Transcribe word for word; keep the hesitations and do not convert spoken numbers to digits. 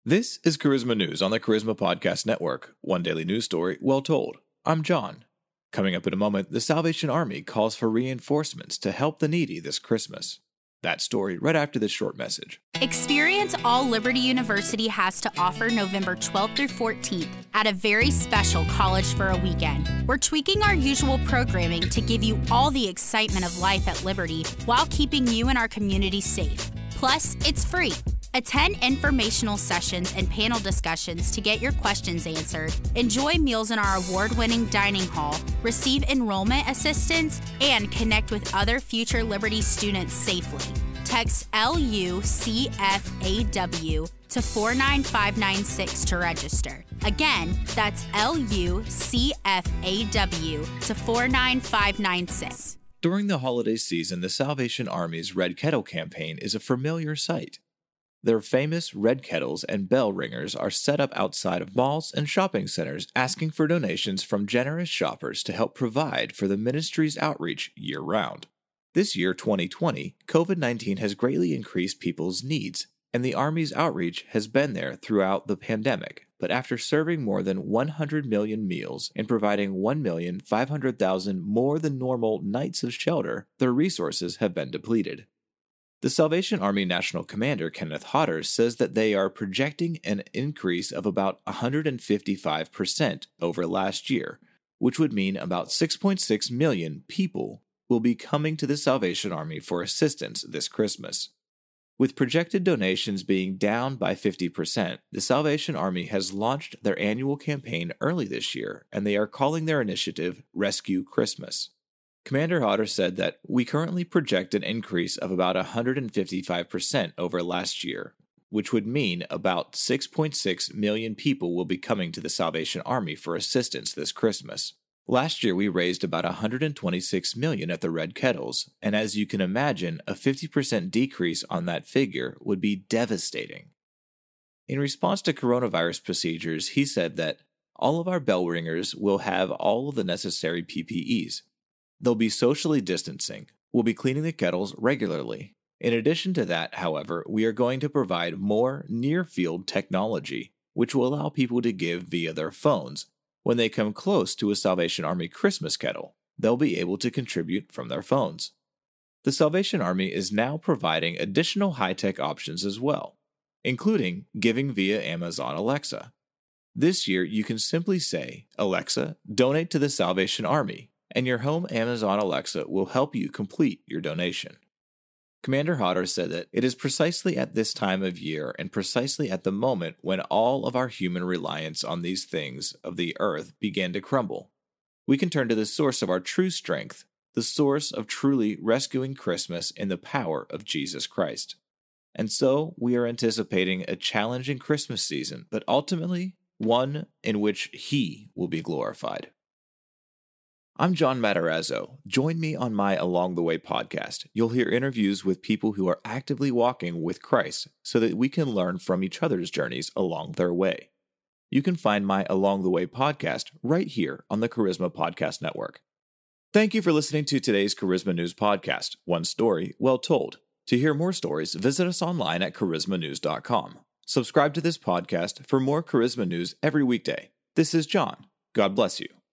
This is Charisma News on the Charisma Podcast Network, one daily news story well told. I'm John. Coming up in a moment, the Salvation Army calls for reinforcements to help the needy this Christmas. That story right after this short message. Experience all Liberty University has to offer November twelfth through fourteenth at a very special College for a Weekend. We're tweaking our usual programming to give you all the excitement of life at Liberty while keeping you and our community safe. Plus, it's free. Attend informational sessions and panel discussions to get your questions answered. Enjoy meals in our award-winning dining hall, receive enrollment assistance, and connect with other future Liberty students safely. Text L U C F A W to four nine five nine six to register. Again, that's L U C F A W to four nine five nine six. During the holiday season, the Salvation Army's Red Kettle campaign is a familiar sight. Their famous red kettles and bell ringers are set up outside of malls and shopping centers, asking for donations from generous shoppers to help provide for the ministry's outreach year-round. This year, twenty twenty, covid nineteen has greatly increased people's needs, and the Army's outreach has been there throughout the pandemic. But after serving more than one hundred million meals and providing one million five hundred thousand more than normal nights of shelter, their resources have been depleted. The Salvation Army National Commander Kenneth Hodder says that they are projecting an increase of about one hundred fifty-five percent over last year, which would mean about six point six million people will be coming to the Salvation Army for assistance this Christmas. With projected donations being down by fifty percent, the Salvation Army has launched their annual campaign early this year, and they are calling their initiative Rescue Christmas. Commander Hodder said that we currently project an increase of about one hundred fifty-five percent over last year, which would mean about six point six million people will be coming to the Salvation Army for assistance this Christmas. Last year, we raised about one hundred twenty-six million dollars at the Red Kettles, and as you can imagine, a fifty percent decrease on that figure would be devastating. In response to coronavirus procedures, he said that all of our bell ringers will have all of the necessary P P Es. They'll be socially distancing. We'll be cleaning the kettles regularly. In addition to that, however, we are going to provide more near-field technology, which will allow people to give via their phones. When they come close to a Salvation Army Christmas kettle, they'll be able to contribute from their phones. The Salvation Army is now providing additional high-tech options as well, including giving via Amazon Alexa. This year, you can simply say, "Alexa, donate to the Salvation Army," and your home Amazon Alexa will help you complete your donation. Commander Hodder said that it is precisely at this time of year and precisely at the moment when all of our human reliance on these things of the earth began to crumble. We can turn to the source of our true strength, the source of truly rescuing Christmas in the power of Jesus Christ. And so we are anticipating a challenging Christmas season, but ultimately one in which He will be glorified. I'm John Matarazzo. Join me on my Along the Way podcast. You'll hear interviews with people who are actively walking with Christ so that we can learn from each other's journeys along their way. You can find my Along the Way podcast right here on the Charisma Podcast Network. Thank you for listening to today's Charisma News podcast, one story well told. To hear more stories, visit us online at charisma news dot com. Subscribe to this podcast for more Charisma News every weekday. This is John. God bless you.